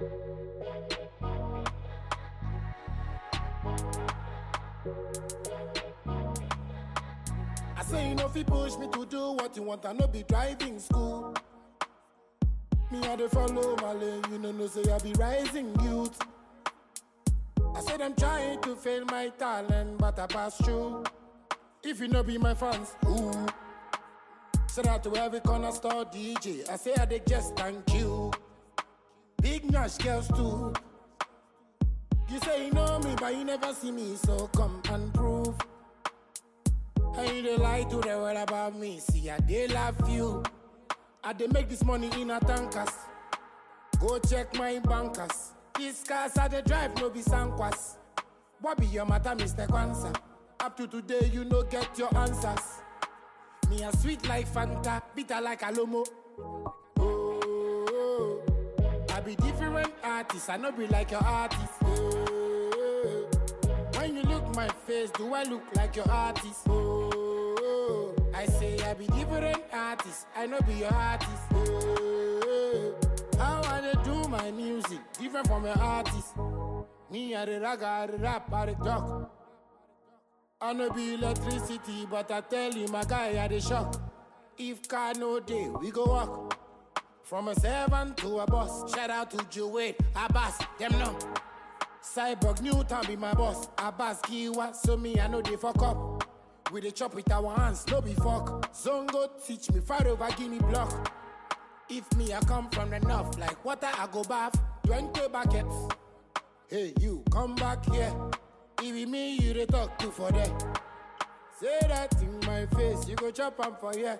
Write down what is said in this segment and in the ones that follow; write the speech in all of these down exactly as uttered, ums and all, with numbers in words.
I say you know if you push me to do what you want, I no be driving school. Me I dey follow my lane, you know no say I be rising youth. I said I'm trying to fail my talent, but I pass through. If you no be my fans, ooh. Shout out to every corner store D J. I say I dey just thank you. Big Nash girls too. You say you know me, but you never see me, so come and prove. I ain't dey lie to the world about me. See, I dey love you. I dey make this money in a tankers. Go check my bankers. These cars I dey drive no be Sankwas. What be your matter, Mister Kwanzaa? Up to today, you no get your answers. Me a sweet like Fanta, bitter like Alomo. Oh, I be different artist, I no be like your artist. Oh, when you look my face, do I look like your artist? Oh, I say I be different artist, I no be your artist. Oh, how I dey do my music, different from your artist. Me I dey rag, I dey rap, I dey talk. I no be electricity, but I tell you, my guy, I dey shock. If car no day, we go walk. From a seven to a boss. Shout out to Joey, Abbas, them no. Cyborg Newton be my boss. Abbas Kiwa, so me I know they fuck up. We dey chop with our hands, no be fuck. Zongo teach me far over Guinea block. If me I come from the north, like water I go bath. Twenty buckets. Hey you, come back here. If it me you dey talk to for there. Say that in my face, you go chop am for here.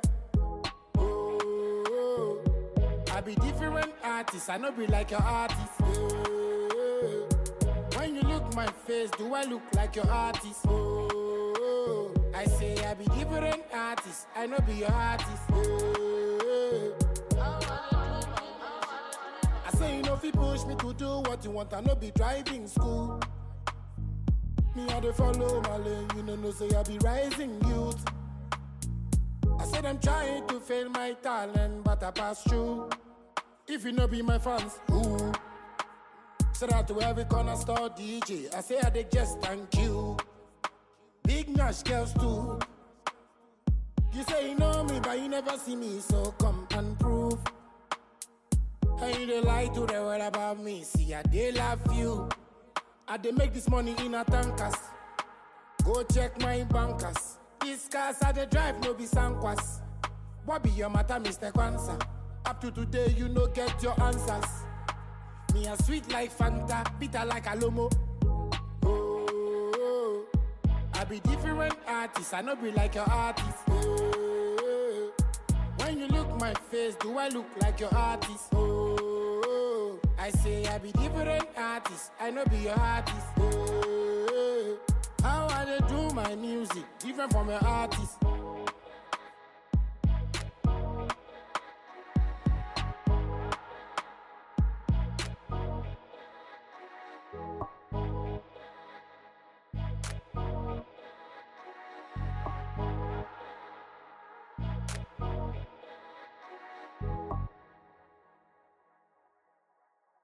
Oh, I be different artist, I no be like your artist. Oh, when you look my face, do I look like your artist? Oh, I say I be different artist, I no be your artist. Oh, I say you know if you push me to do what you want, I no be driving school. Me I dey follow my lane, you know no say I be rising youth. I said I'm trying to fail my talent, but I pass through. If you no be my fans, ooh. Shout out to every corner store D J. I say I dey just thank you. Big Nash girls too. You say you know me, but you never see me, so come and prove. I ain't dey lie to the world about me. See, I dey love you. I dey make this money in a tankers. Go check my bankers. These cars I dey drive no be Sankwas. What be your matter, Mister Kwanzaa? Up to today, you no get your answers. Me a sweet like Fanta, bitter like Alomo. Oh, I be different artist, I no be like your artist. Oh, when you look my face, do I look like your artist? Oh, I say I be different artist, I no be your artist. Oh, how I dey do my music, different from your artist.